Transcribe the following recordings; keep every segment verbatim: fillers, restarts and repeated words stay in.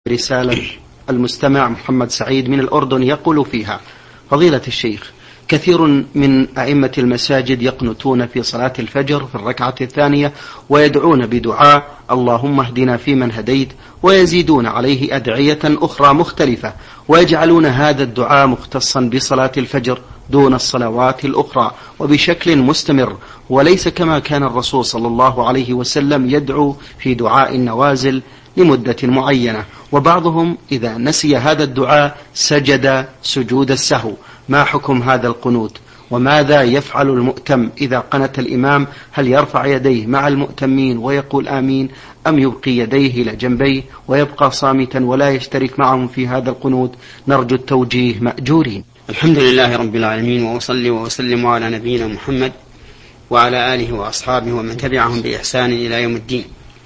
رسالة المستمع محمد سعيد من الأردن يقول فيها: فضيلة الشيخ، كثير من أئمة المساجد يقنتون في صلاة الفجر في الركعة الثانية ويدعون بدعاء اللهم اهدنا فيمن هديت، ويزيدون عليه أدعية أخرى مختلفة، ويجعلون هذا الدعاء مختصا بصلاة الفجر دون الصلوات الأخرى وبشكل مستمر، وليس كما كان الرسول صلى الله عليه وسلم يدعو في دعاء النوازل لمدة معينة. وبعضهم إذا نسي هذا الدعاء سجد سجود السهو. ما حكم هذا القنوت؟ وماذا يفعل المؤتم إذا قنت الإمام؟ هل يرفع يديه مع المؤتمين ويقول آمين، أم يبقي يديه إلى جنبيه ويبقى صامتا ولا يشترك معهم في هذا القنوت؟ نرجو التوجيه مأجورين. الحمد لله رب العالمين، وأصلي وأسلم على نبينا محمد وعلى آله وأصحابه ومن تبعهم بإحسان إلى يوم الدين.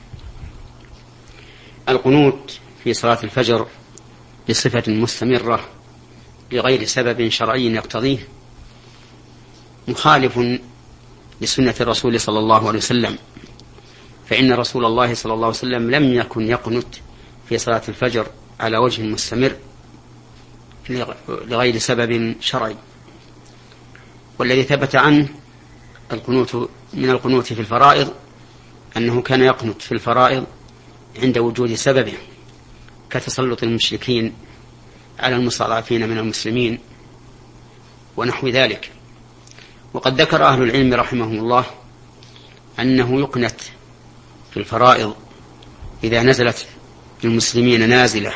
القنوت في صلاة الفجر بصفة مستمرة بغير سبب شرعي يقتضيه مخالف لسنة الرسول صلى الله عليه وسلم، فإن رسول الله صلى الله عليه وسلم لم يكن يقنت في صلاة الفجر على وجه مستمر لغير سبب شرعي. والذي ثبت عنه القنوت من القنوت في الفرائض أنه كان يقنت في الفرائض عند وجود سببه، كتسلط المشركين على المستضعفين من المسلمين ونحو ذلك. وقد ذكر أهل العلم رحمهم الله أنه يقنت في الفرائض إذا نزلت المسلمين نازلة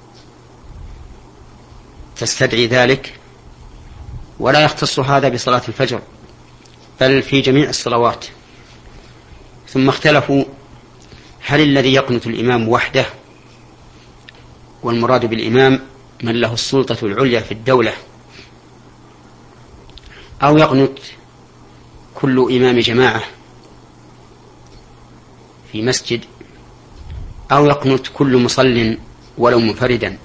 تستدعي ذلك، ولا يختص هذا بصلاة الفجر بل في جميع الصلوات. ثم اختلفوا هل الذي يقنت الإمام وحده، والمراد بالإمام من له السلطة العليا في الدولة، أو يقنت كل إمام جماعة في مسجد، أو يقنت كل مصل ولو منفردا.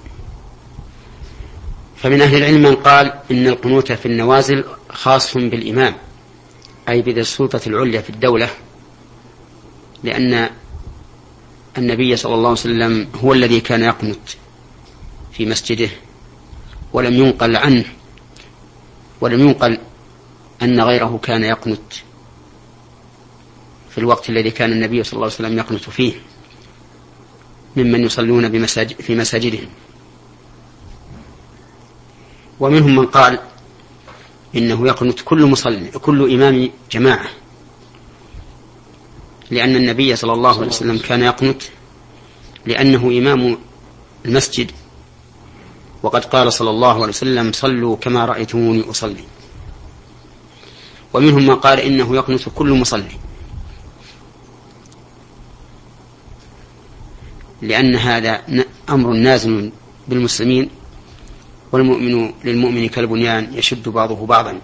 فمن أهل العلم من قال إن القنوت في النوازل خاص بالإمام، أي بذي السلطة العليا في الدولة، لأن النبي صلى الله عليه وسلم هو الذي كان يقنت في مسجده، ولم ينقل عنه ولم ينقل أن غيره كان يقنت في الوقت الذي كان النبي صلى الله عليه وسلم يقنت فيه ممن يصلون بمساجد في مساجدهم. ومنهم من قال إنه يقنت كل مصلي كل إمام جماعة، لأن النبي صلى الله عليه وسلم كان يقنت لأنه إمام المسجد، وقد قال صلى الله عليه وسلم صلوا كما رأيتموني أصلي. ومنهم من قال إنه يقنت كل مصلي، لأن هذا أمر نازل بالمسلمين، والمؤمن للمؤمن كالبنيان يشد بعضه بعضا.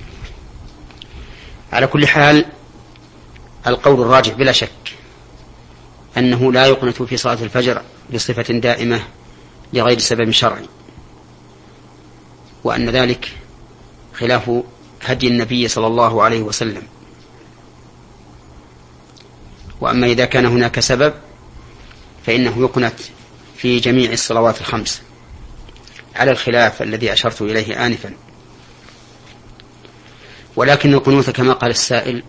على كل حال القول الراجح بلا شك أنه لا يقنت في صلاة الفجر بصفة دائمة لغير سبب شرعي، وأن ذلك خلاف هدي النبي صلى الله عليه وسلم. وأما إذا كان هناك سبب فإنه يقنت في جميع الصلوات الخمس على الخلاف الذي أشرت إليه آنفا. ولكن القنوت كما قال السائل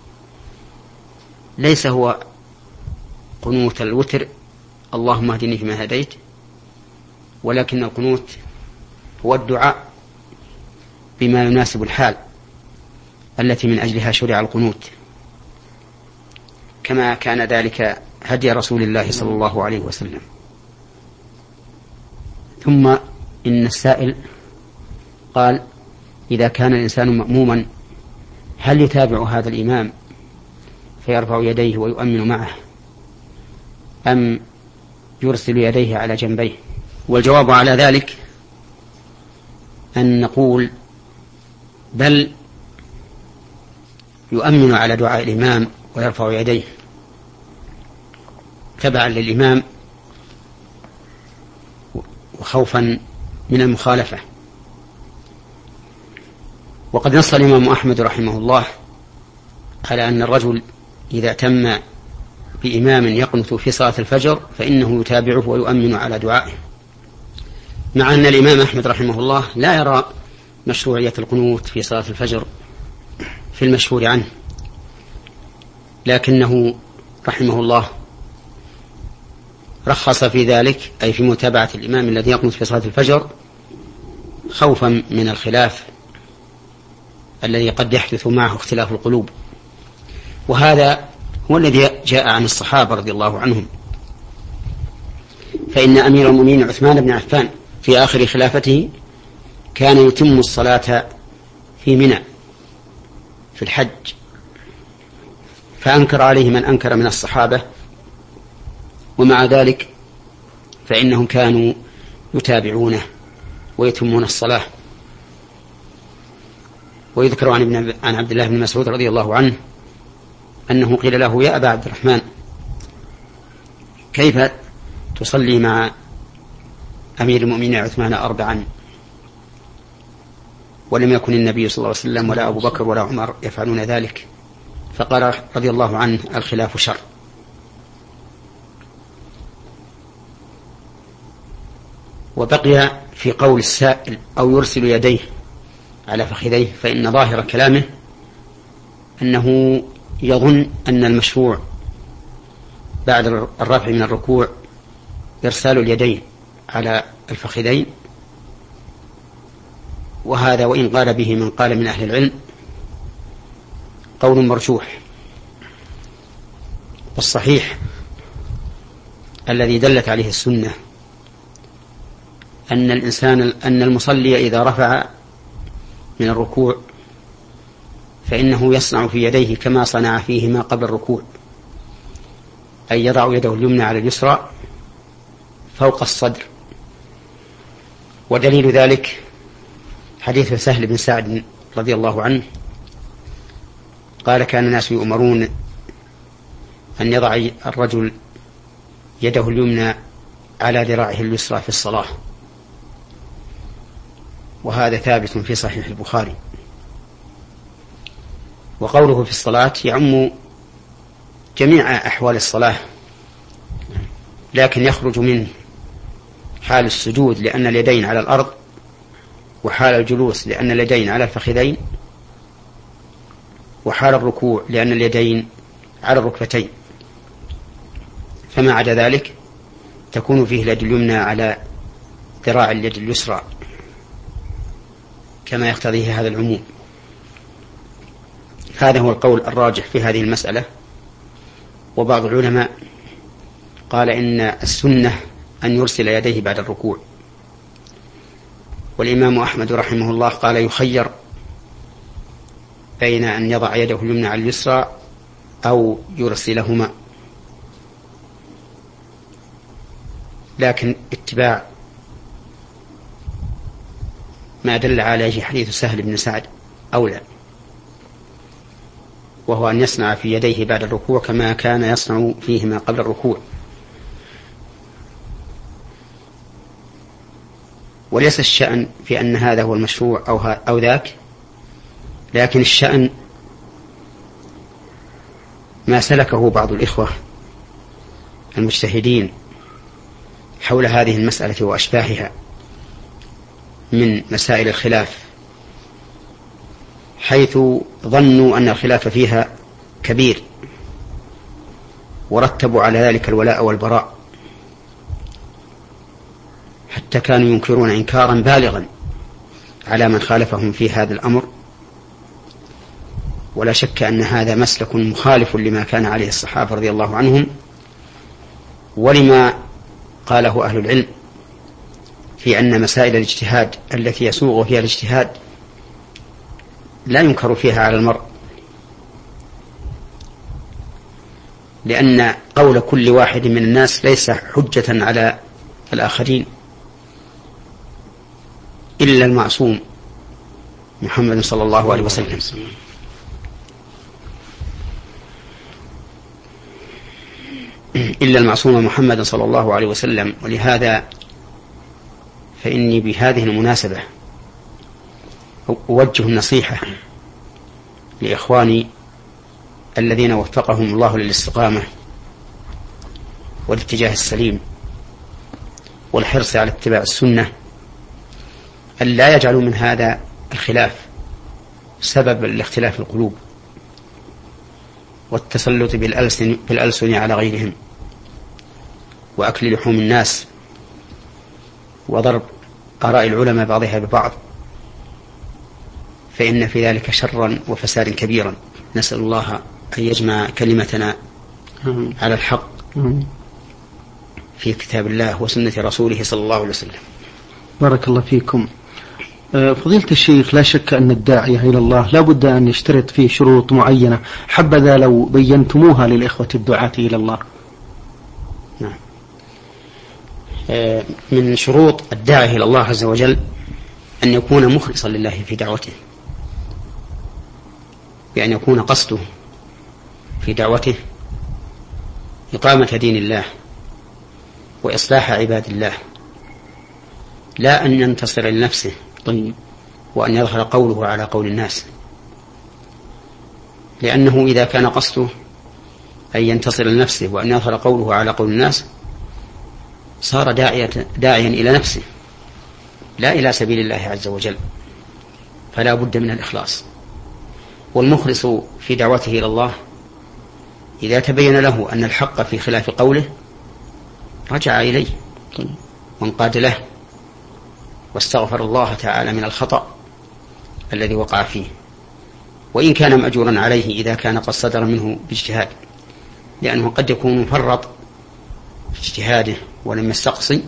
ليس هو قنوت الوتر اللهم اهدني فيما هديت، ولكن القنوت هو الدعاء بما يناسب الحال التي من أجلها شرع القنوت، كما كان ذلك هدي رسول الله صلى الله عليه وسلم. ثم إن السائل قال إذا كان الإنسان مأموما هل يتابع هذا الإمام فيرفع يديه ويؤمن معه، أم يرسل يديه على جنبيه؟ والجواب على ذلك أن نقول بل يؤمن على دعاء الإمام ويرفع يديه تبعا للإمام وخوفا من المخالفة. وقد نص الإمام أحمد رحمه الله على أن الرجل إذا تم بإمام يقنت في صلاة الفجر فإنه يتابعه ويؤمن على دعائه، مع أن الإمام أحمد رحمه الله لا يرى مشروعية القنوت في صلاة الفجر في المشهور عنه، لكنه رحمه الله رخص في ذلك، أي في متابعة الإمام الذي يقنت في صلاة الفجر، خوفا من الخلاف الذي قد يحدث معه اختلاف القلوب. وهذا هو الذي جاء عن الصحابة رضي الله عنهم، فإن أمير المؤمنين عثمان بن عفان في آخر خلافته كان يتم الصلاة في منى في الحج، فأنكر عليه من أنكر من الصحابة، ومع ذلك فإنهم كانوا يتابعونه ويتمون الصلاة. ويذكر عن, ابن عن عبد الله بن مسعود رضي الله عنه أنه قيل له: يا أبا عبد الرحمن، كيف تصلي مع أمير المؤمنين عثمان أربعا ولم يكن النبي صلى الله عليه وسلم ولا أبو بكر ولا عمر يفعلون ذلك؟ فقال رضي الله عنه: الخلاف شر. وبقي في قول السائل: أو يرسل يديه على فخذيه، فإن ظاهر كلامه أنه يظن أن المشروع بعد الرفع من الركوع إرسال اليدين على الفخذين، وهذا وإن قال به من قال من أهل العلم قول مرجوح. والصحيح الذي دلت عليه السنة أن الإنسان أن المصلي إذا رفع من الركوع فإنه يصنع في يديه كما صنع فيهما قبل الركوع، أي يضع يده اليمنى على اليسرى فوق الصدر. ودليل ذلك حديث سهل بن سعد رضي الله عنه قال: كان الناس يؤمرون أن يضع الرجل يده اليمنى على ذراعه اليسرى في الصلاة، وهذا ثابت في صحيح البخاري. وقوله في الصلاة يعم جميع أحوال الصلاة، لكن يخرج منه حال السجود لأن اليدين على الأرض، وحال الجلوس لأن اليدين على الفخذين، وحال الركوع لأن اليدين على الركبتين. فما عدا ذلك تكون فيه اليد اليمنى على ذراع اليد اليسرى كما يقتضيه هذا العموم. هذا هو القول الراجح في هذه المسألة. وبعض العلماء قال إن السنة أن يرسل يديه بعد الركوع، والإمام أحمد رحمه الله قال يخير بين أن يضع يده اليمنى على اليسرى أو يرسلهما، لكن اتباع ما دل عليه حديث سهل بن سعد أولى، وهو أن يصنع في يديه بعد الركوع كما كان يصنع فيهما قبل الركوع. وليس الشأن في أن هذا هو المشروع أو, أو ذاك، لكن الشأن ما سلكه بعض الإخوة المجتهدين حول هذه المسألة وأشباهها من مسائل الخلاف، حيث ظنوا أن الخلاف فيها كبير ورتبوا على ذلك الولاء والبراء، حتى كانوا ينكرون إنكارا بالغا على من خالفهم في هذا الأمر. ولا شك أن هذا مسلك مخالف لما كان عليه الصحابة رضي الله عنهم، ولما قاله أهل العلم في أن مسائل الاجتهاد التي يسوغ فيها الاجتهاد لا ينكر فيها على المرء، لأن قول كل واحد من الناس ليس حجة على الآخرين إلا المعصوم محمد صلى الله عليه وسلم. إلا المعصوم محمد صلى الله عليه وسلم. ولهذا فإني بهذه المناسبة أوجه النصيحة لإخواني الذين وفقهم الله للاستقامة والاتجاه السليم والحرص على اتباع السنة أن لا يجعلوا من هذا الخلاف سبب لاختلاف القلوب والتسلط بالألسن, بالألسن على غيرهم وأكل لحوم الناس وضرب آراء العلماء بعضها ببعض، فإن في ذلك شرا وفسادا كبيرا. نسأل الله أن يجمع كلمتنا على الحق في كتاب الله وسنة رسوله صلى الله عليه وسلم. بارك الله فيكم. فضيلة الشيخ، لا شك أن الداعية إلى الله لا بد أن يشترط فيه شروط معينة، حبذا لو بينتموها للإخوة الدعاة إلى الله. نعم. من شروط الداعية إلى الله عز وجل أن يكون مخلصا لله في دعوته، بأن يكون قصده في دعوته إقامة دين الله وإصلاح عباد الله، لا أن ينتصر لنفسه طيب وأن يظهر قوله على قول الناس، لأنه إذا كان قصده أن ينتصر لنفسه وأن يظهر قوله على قول الناس صار داعية داعيا إلى نفسه لا إلى سبيل الله عز وجل، فلا بد من الإخلاص. والمخلص في دعوته إلى الله إذا تبين له أن الحق في خلاف قوله رجع إليه وانقاد له واستغفر الله تعالى من الخطأ الذي وقع فيه، وإن كان مأجورا عليه إذا كان قد صدر منه باجتهاد، لأنه قد يكون مفرط في اجتهاده ولم يستقصي.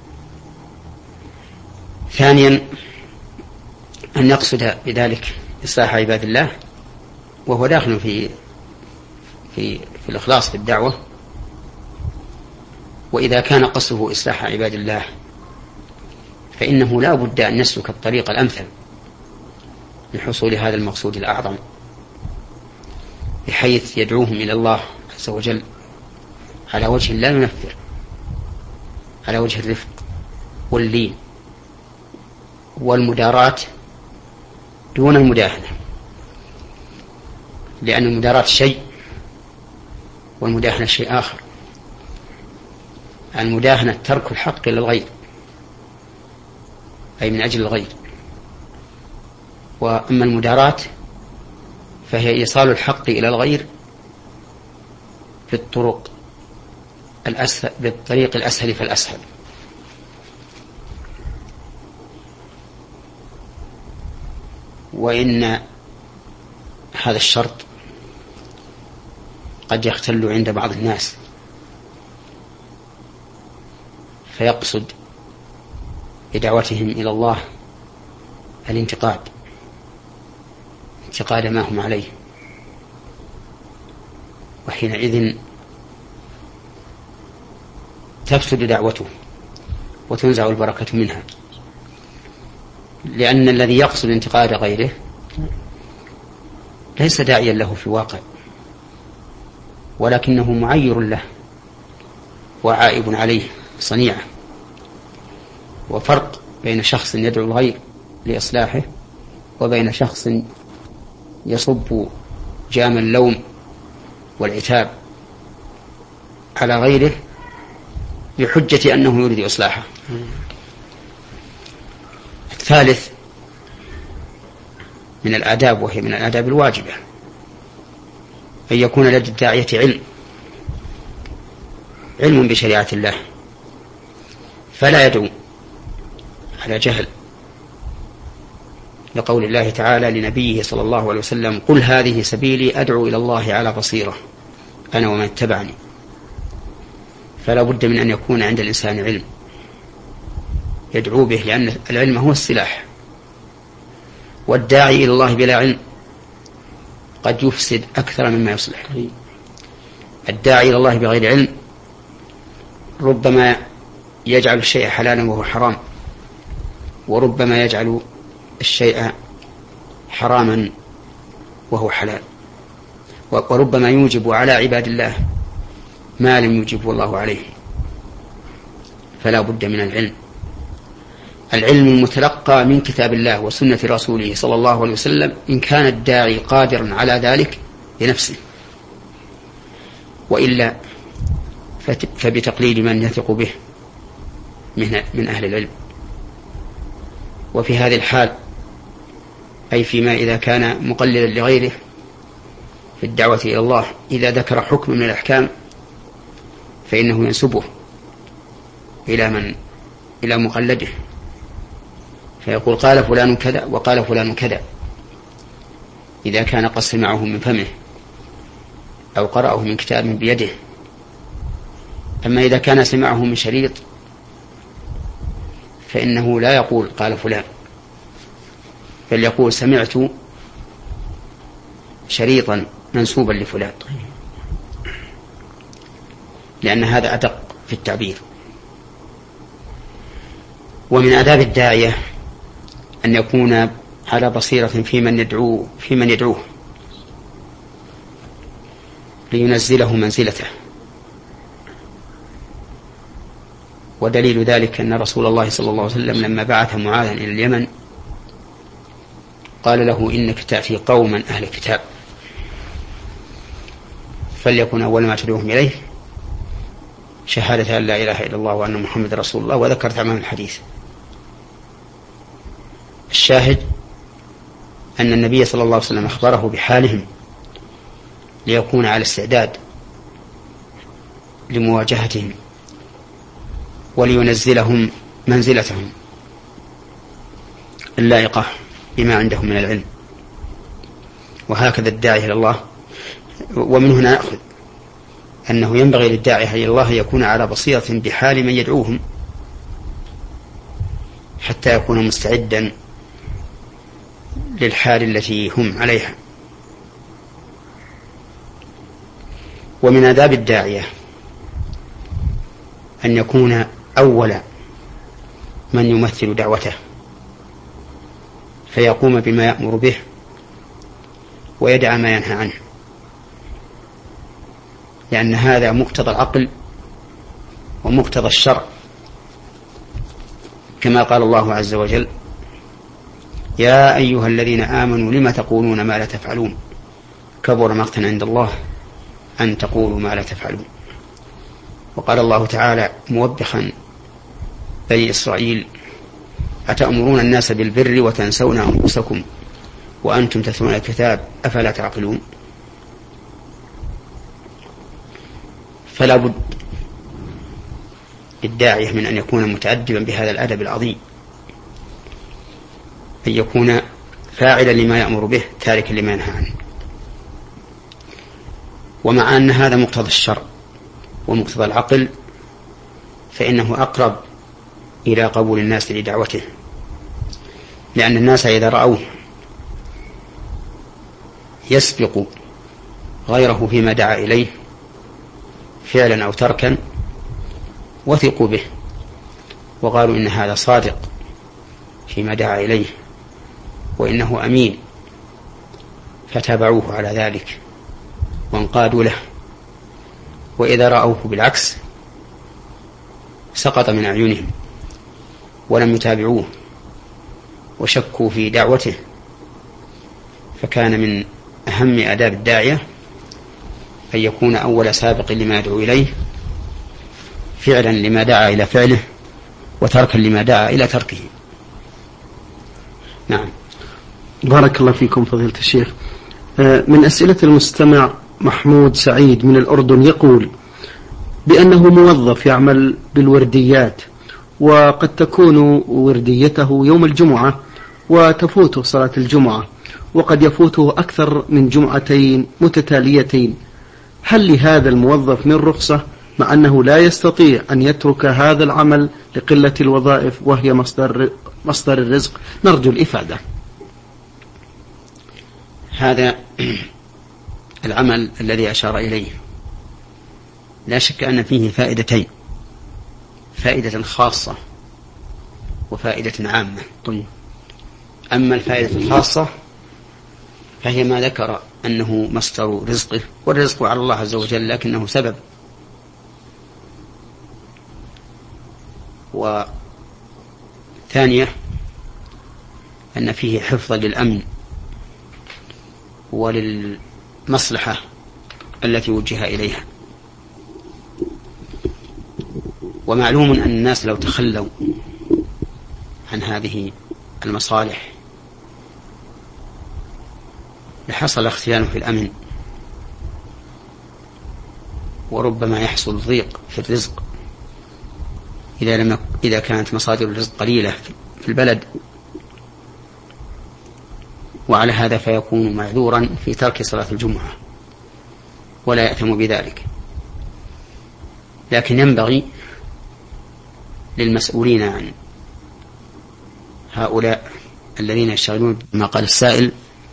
ثانيا أن يقصد بذلك إصلاح عباد الله، وهو داخل في في في الإخلاص في الدعوة. وإذا كان قصده إصلاح عباد الله فإنه لا بد أن يسلك الطريق الأمثل لحصول هذا المقصود الأعظم، بحيث يدعوهم إلى الله عز وجل على وجه لا ينفر، على وجه الرفق واللين والمداراة دون المداهنة، لأن المداراة شيء والمداهنة شيء آخر. المداهنة ترك الحق للغير أي من أجل الغير، وأما المداراة فهي إيصال الحق إلى الغير بالطرق الأسهل، بالطريق الأسهل فالأسهل. وإن هذا الشرط قد يختل عند بعض الناس فيقصد بدعوتهم إلى الله الانتقاد، انتقاد ما هم عليه، وحينئذ تفسد دعوته وتنزع البركة منها، لأن الذي يقصد انتقاد غيره ليس داعيا له في الواقع، ولكنه معير له وعائب عليه صنيعه. وفرق بين شخص يدعو الغير لإصلاحه وبين شخص يصب جام اللوم والعتاب على غيره بحجة أنه يريد إصلاحه. الثالث من الآداب، وهي من الآداب الواجبة، أن يكون لدى الداعية علم علم بشريعة الله، فلا يدعو على جهل، لقول الله تعالى لنبيه صلى الله عليه وسلم: قل هذه سبيلي أدعو إلى الله على بصيرة أنا ومن اتبعني. فلا بد من أن يكون عند الإنسان علم يدعو به، لأن العلم هو السلاح، والداعي إلى الله بلا علم قد يفسد أكثر مما يصلح. الداعي إلى الله بغير علم ربما يجعل الشيء حلالا وهو حرام، وربما يجعل الشيء حراما وهو حلال، وربما يوجب على عباد الله ما لم يوجبه الله عليه. فلا بد من العلم، العلم المتلقى من كتاب الله وسنة رسوله صلى الله عليه وسلم، إن كان الداعي قادرا على ذلك بنفسه، وإلا فبتقليد من يثق به من أهل العلم. وفي هذه الحال أي فيما إذا كان مقلدا لغيره في الدعوة إلى الله إذا ذكر حكم من الأحكام فإنه ينسبه إلى من إلى مقلده، فيقول قال فلان كذا وقال فلان كذا إذا كان قد سمعه من فمه أو قرأه من كتاب بيده. أما إذا كان سمعه من شريط فإنه لا يقول قال فلان، بل يقول سمعت شريطا منسوبا لفلان، لأن هذا أدق في التعبير. ومن آداب الداعية أن يكون على بصيرة في من يدعوه في من يدعوه لينزله منزلته. ودليل ذلك أن رسول الله صلى الله عليه وسلم لما بعث معاذا إلى اليمن قال له إنك تأتي قوما أهل الكتاب فليكن أول ما تدعوهم إليه شهادة أن لا إله إلا الله وأن محمد رسول الله، وذكر تمام الحديث. الشاهد أن النبي صلى الله عليه وسلم أخبره بحالهم ليكون على استعداد لمواجهتهم ولينزلهم منزلتهم اللائقة بما عندهم من العلم. وهكذا الداعي إلى الله. ومن هنا نأخذ أنه ينبغي للداعي إلى الله يكون على بصيرة بحال من يدعوهم حتى يكون مستعدا للحال التي هم عليها. ومن آداب الداعية أن يكون أول من يمثل دعوته فيقوم بما يأمر به ويدع ما ينهى عنه، لأن هذا مقتضى العقل ومقتضى الشرع، كما قال الله عز وجل يا أيها الذين آمنوا لما تقولون ما لا تفعلون كبر مقتا عند الله أن تقولوا ما لا تفعلون. وقال الله تعالى موبخا بني إسرائيل أتأمرون الناس بالبر وتنسون أنفسكم وأنتم تتلون الكتاب أفلا تعقلون. فلا بد للداعية من أن يكون متأدبا بهذا الأدب العظيم، أن يكون فاعلا لما يأمر به تاركا لما ينهى عنه. ومع أن هذا مقتضى الشرع ومقتضى العقل فإنه أقرب إلى قبول الناس لدعوته، لأن الناس إذا رأوه يسبق غيره فيما دعا إليه فعلا أو تركا وثقوا به وقالوا إن هذا صادق فيما دعا إليه وإنه أمين، فتابعوه على ذلك وانقادوا له. وإذا رأوه بالعكس سقط من أعينهم ولم يتابعوه وشكوا في دعوته. فكان من أهم آداب الداعية أن يكون أول سابق لما يدعو إليه فعلا لما دعا إلى فعله وتركا لما دعا إلى تركه. نعم. بارك الله فيكم فضيلة الشيخ. من أسئلة المستمع محمود سعيد من الأردن يقول بأنه موظف يعمل بالورديات وقد تكون ورديته يوم الجمعة وتفوته صلاة الجمعة وقد يفوته أكثر من جمعتين متتاليتين، هل لهذا الموظف من رخصة مع أنه لا يستطيع أن يترك هذا العمل لقلة الوظائف وهي مصدر, مصدر الرزق؟ نرجو الإفادة. هذا العمل الذي أشار إليه لا شك أن فيه فائدتين، فائدة خاصة وفائدة عامة. طيب. أما الفائدة الخاصة فهي ما ذكر أنه مصدر رزقه، والرزق على الله عز وجل لكنه سبب. وثانية أن فيه حفظا للأمن وللمصلحة التي وجه إليها. ومعلوم أن الناس لو تخلوا عن هذه المصالح لحصل اختلال في الأمن، وربما يحصل ضيق في الرزق إذا لم إذا كانت مصادر الرزق قليلة في البلد، وعلى هذا فيكون معذورا في ترك صلاة الجمعة ولا يأثم بذلك. لكن ينبغي للمسؤولين عن هؤلاء الذين يشتغلون بما قال السائل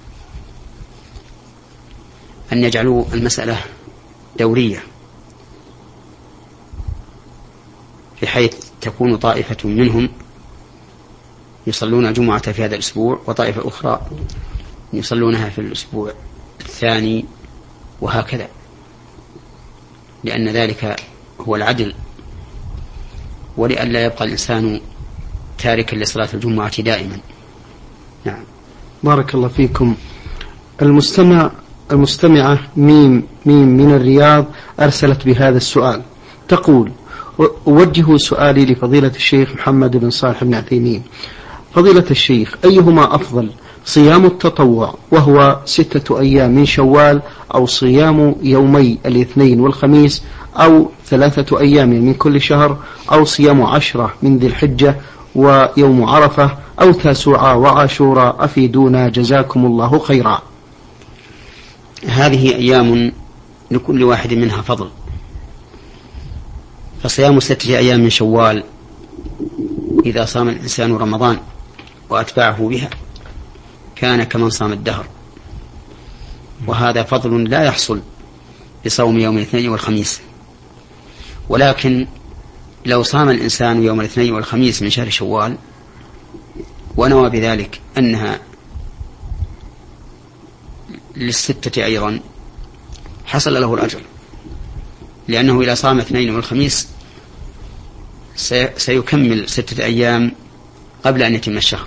أن يجعلوا المسألة دورية، بحيث تكون طائفة منهم يصلون جمعة في هذا الأسبوع وطائفة أخرى يصلونها في الأسبوع الثاني، وهكذا، لأن ذلك هو العدل، ولئلا يبقى الإنسان تاركا لصلاة الجمعة دائما. نعم. بارك الله فيكم. المستمع المستمعة ميم ميم من الرياض أرسلت بهذا السؤال، تقول: أوجه سؤالي لفضيلة الشيخ محمد بن صالح بن عثيمين. فضيلة الشيخ، أيهما أفضل، صيام التطوع وهو ستة أيام من شوال، أو صيام يومي الاثنين والخميس، أو ثلاثة أيام من كل شهر، أو صيام عشرة من ذي الحجة ويوم عرفة، أو تاسوعة وعاشوراء؟ أفيدونا جزاكم الله خيرا. هذه أيام لكل واحد منها فضل، فصيام ستة أيام من شوال إذا صام الإنسان رمضان وأتبعه بها كان كمن صام الدهر، وهذا فضل لا يحصل بصوم يوم الاثنين والخميس. ولكن لو صام الإنسان يوم الاثنين والخميس من شهر شوال ونوى بذلك أنها للستة أيضا حصل له الأجر، لأنه إذا صام اثنين والخميس سيكمل ستة أيام قبل أن يتم الشهر.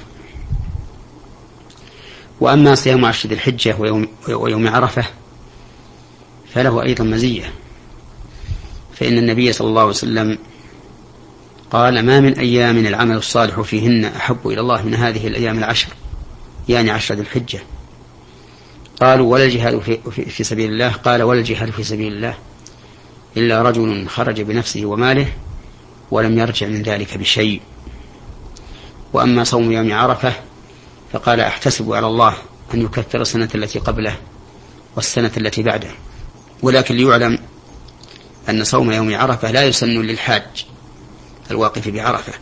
وأما صيام عشر ذي الحجة ويوم, ويوم عرفة فله أيضا مزية، فإن النبي صلى الله عليه وسلم قال: ما من أيام العمل الصالح فيهن أحب إلى الله من هذه الأيام العشر، يعني عشر ذي الحجة. قالوا: ولا الجهاد في, في, في سبيل الله؟ قال: ولا الجهاد في سبيل الله إلا رجل خرج بنفسه وماله ولم يرجع من ذلك بشيء. وأما صوم يوم عرفة فقال: أحتسب على الله أن يكثر السنة التي قبله والسنة التي بعده. ولكن ليعلم أن صوم يوم عرفة لا يسن للحاج الواقف بعرفة،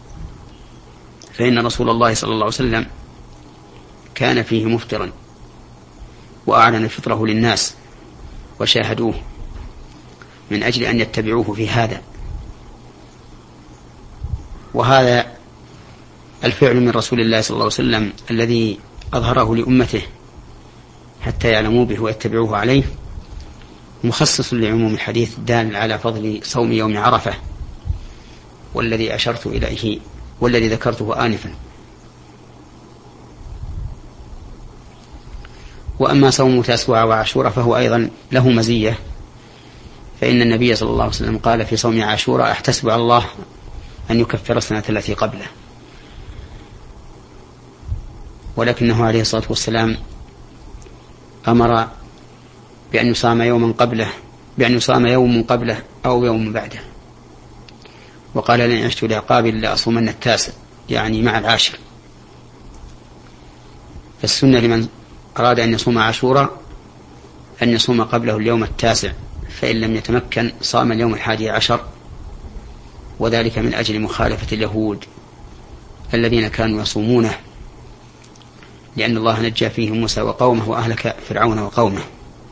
فإن رسول الله صلى الله عليه وسلم كان فيه مفطرا وأعلن فطره للناس وشاهدوه من أجل أن يتبعوه في هذا. وهذا الفعل من رسول الله صلى الله عليه وسلم الذي أظهره لأمته حتى يعلموا به ويتبعوه عليه مخصص لعموم الحديث الدال على فضل صوم يوم عرفة، والذي أشرت إليه والذي ذكرته آنفا. وأما صوم تاسوعة وعاشوراء فهو أيضا له مزية، فإن النبي صلى الله عليه وسلم قال في صوم عاشوراء: أحتسب على الله أن يكفر السنة التي قبله. ولكنه عليه الصلاة والسلام أمر بأن يصام يوما قبله بأن يصام يوم قبله أو يوم بعده، وقال: لن عشت لعقاب إلا أصومن التاسع، يعني مع العاشر. فالسنة لمن أراد أن يصوم عاشوراء أن يصوم قبله اليوم التاسع، فإن لم يتمكن صام اليوم الحادي عشر، وذلك من أجل مخالفة اليهود الذين كانوا يصومونه، لأن الله نجى فيهم موسى وقومه وأهلك فرعون وقومه.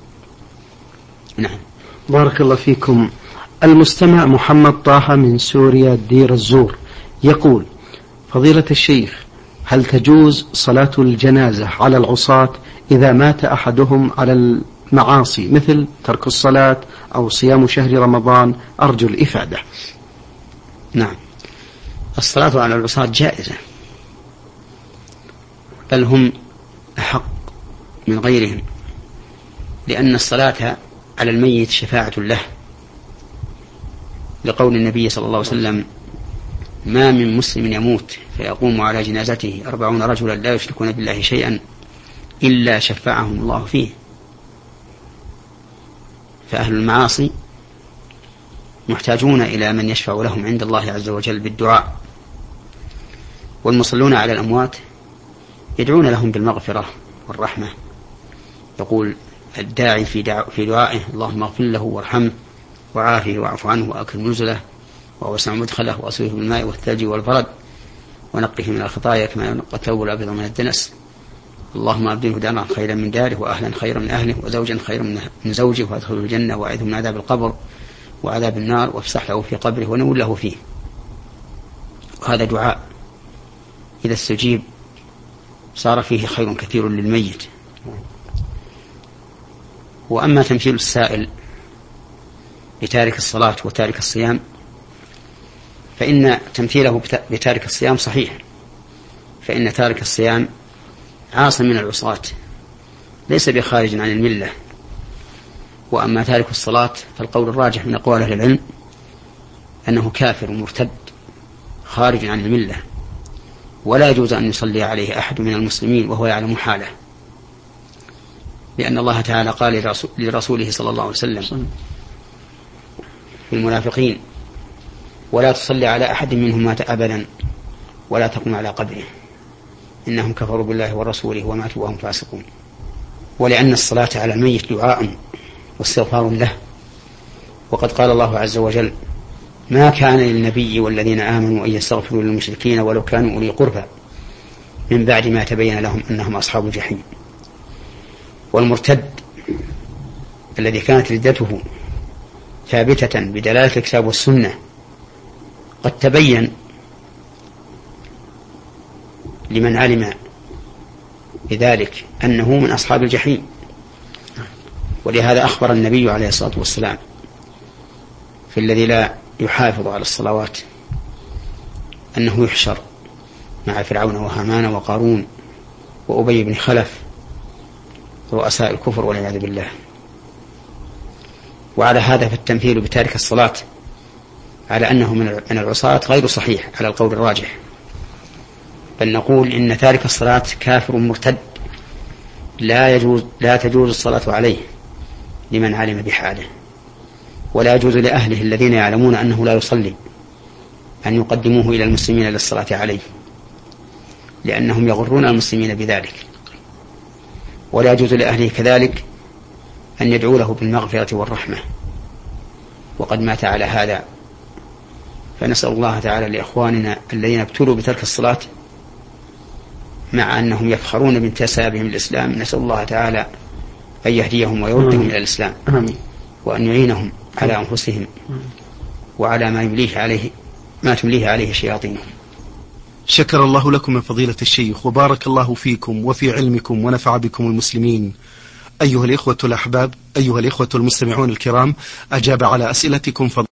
نعم. بارك الله فيكم. المستمع محمد طه من سوريا دير الزور يقول: فضيلة الشيخ، هل تجوز صلاة الجنازة على العصاة إذا مات أحدهم على المعاصي مثل ترك الصلاة أو صيام شهر رمضان؟ أرجو الإفادة. نعم، الصلاة على العصاة جائزة، بل هم أحق من غيرهم، لأن الصلاة على الميت شفاعة له، لقول النبي صلى الله عليه وسلم: ما من مسلم يموت فيقوم على جنازته أربعون رجلا لا يشركون بالله شيئا إلا شفعهم الله فيه. فأهل المعاصي محتاجون إلى من يشفع لهم عند الله عز وجل بالدعاء، والمصلون على الأموات يدعون لهم بالمغفرة والرحمة. يقول الداعي في, دعو في دعائه: اللهم اغفر له وارحمه وعافه واعف عنه وأكرم نزله ووسع مدخله وأصله بالماء والثلج والبرد ونقه من الخطايا كما ينقى الثوب الأبيض من الدنس. اللهم أبدله دارا خيرا من داره وأهلا خيرا من أهله وزوجا خيرا من زوجه وأدخله الجنة وأعذه من عذاب القبر وعذاب النار وافسح له في قبره ونول له فيه. وهذا دعاء إذا استجيب صار فيه خير كثير للميت. وأما تمثيل السائل بتارك الصلاة وتارك الصيام فإن تمثيله بتارك الصيام صحيح، فإن تارك الصيام عاص من العصاة ليس بخارج عن الملة. وأما تارك الصلاة فالقول الراجح من أقوال أهل العلم أنه كافر مرتد خارج عن الملة، ولا يجوز أن يصلي عليه أحد من المسلمين وهو يعلم حاله، لأن الله تعالى قال لرسوله صلى الله عليه وسلم في المنافقين: ولا تصلي على أحد منهم مات أبدا ولا تقم على قبره إنهم كفروا بالله ورسوله وماتوا وهم فاسقون. ولأن الصلاة على الميت دعاء واستغفار له، وقد قال الله عز وجل: ما كان للنبي والذين آمنوا أن يستغفروا للمشركين ولو كانوا أولي قربى من بعد ما تبين لهم أنهم أصحاب الجحيم. والمرتد الذي كانت ردته ثابتة بدلالة الكتاب والسنة قد تبين لمن علم بذلك أنه من أصحاب الجحيم. ولهذا أخبر النبي عليه الصلاة والسلام في الذي لا يحافظ على الصلوات أنه يحشر مع فرعون وهامان وقارون وأبي بن خلف رؤساء الكفر والعياذ بالله. وعلى هذا فالتمثيل بتارك الصلاة على أنه من العصاة غير صحيح على القول الراجح، بل نقول إن تارك الصلاة كافر مرتد لا يجوز لا تجوز الصلاة عليه لمن علم بحاله، ولا يجوز لأهله الذين يعلمون أنه لا يصلي أن يقدموه إلى المسلمين للصلاة عليه، لأنهم يغرون المسلمين بذلك. ولا يجوز لأهله كذلك أن يدعوا له بالمغفرة والرحمة وقد مات على هذا. فنسأل الله تعالى لإخواننا الذين ابتلوا بترك الصلاة مع أنهم يفخرون بانتسابهم الإسلام، نسأل الله تعالى أن يهديهم ويردهم إلى الإسلام، وأن يعينهم على أنفسهم وعلى ما يمليه عليه ما تمليه عليه شياطينهم. شكر الله لكم من فضيلة الشيخ وبارك الله فيكم وفي علمكم ونفع بكم المسلمين. أيها الإخوة الأحباب، أيها الإخوة المستمعون الكرام، أجاب على أسئلتكم فضيلة